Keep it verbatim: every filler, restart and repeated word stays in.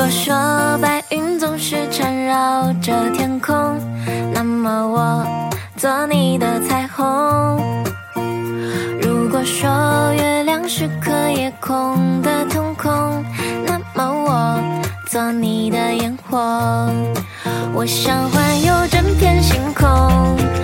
果说白云总是缠绕着天空，那么我做你的彩虹。如果说月亮是颗夜空的瞳孔，那么我做你的烟火。我想环游整片星空，